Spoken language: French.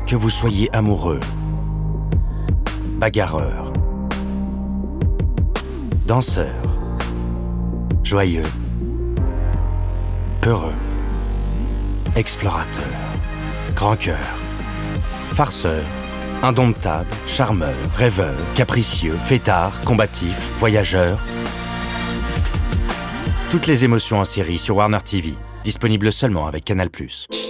Que vous soyez amoureux, bagarreur, danseur, joyeux, peureux, explorateur, grand cœur, farceur, indomptable, charmeur, rêveur, capricieux, fêtard, combatif, voyageur. Toutes les émotions en série sur Warner TV, disponible seulement avec Canal+.